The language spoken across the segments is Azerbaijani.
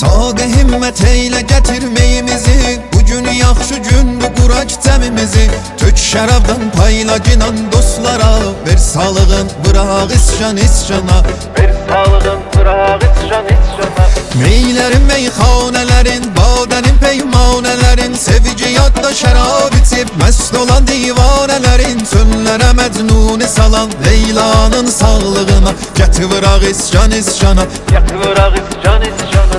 Sadə himmət eylə gətirməyimizi, bugün yaxşı gündür quraq cəmimizi. Tök şərabdan paylaginan dostlara, ver sağlığın bıraq iscan iscana, ver sağlığın bıraq iscan iscana. Meylərin meyxanələrin, badənin peymanələrin, sevici yadda şərab içib məst olan divanələrin, sönlərə məcnuni salan Leylanın sağlığına, gətir vıraq iscan iscana, gətir vıraq iscan iscana.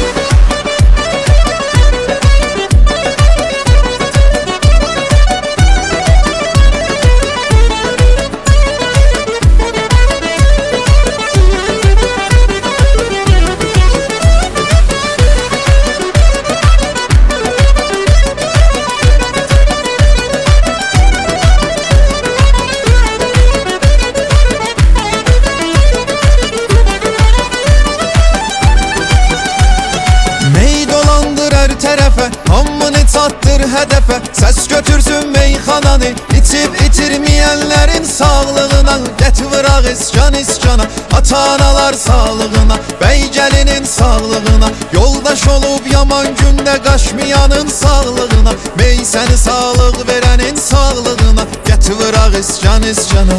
Hamını çatdır hədəfə, səs götürsün meyxananı, içib itirməyənlərin sağlığına, gətir vıraq iscan iscana, ata-analar sağlığına, bəy gəlinin sağlığına, yoldaş olub yaman gündə qaçmayanın sağlığına, bey səni sağlıq verənin sağlığına, gətir vıraq iscan iscana.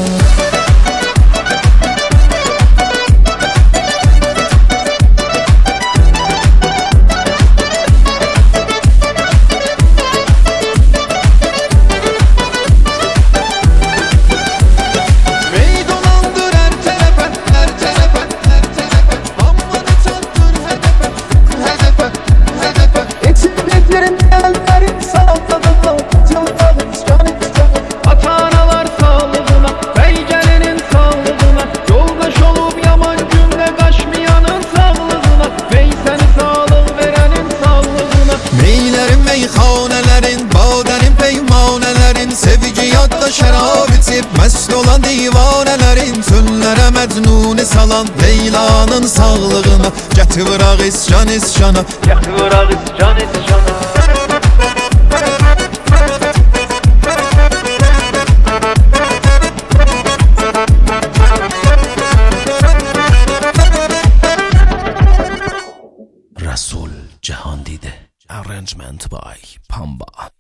Meyxanələrin, badənin peymanələrin, sevici yadda şərab içib məst olan divanələrin, sönlərə məcnuni salan Leylanın sağlığına, gətir vıraq iscan iscana, gətir vıraq iscan iscana. Rasul Jahandide. Arrangement by Pamba.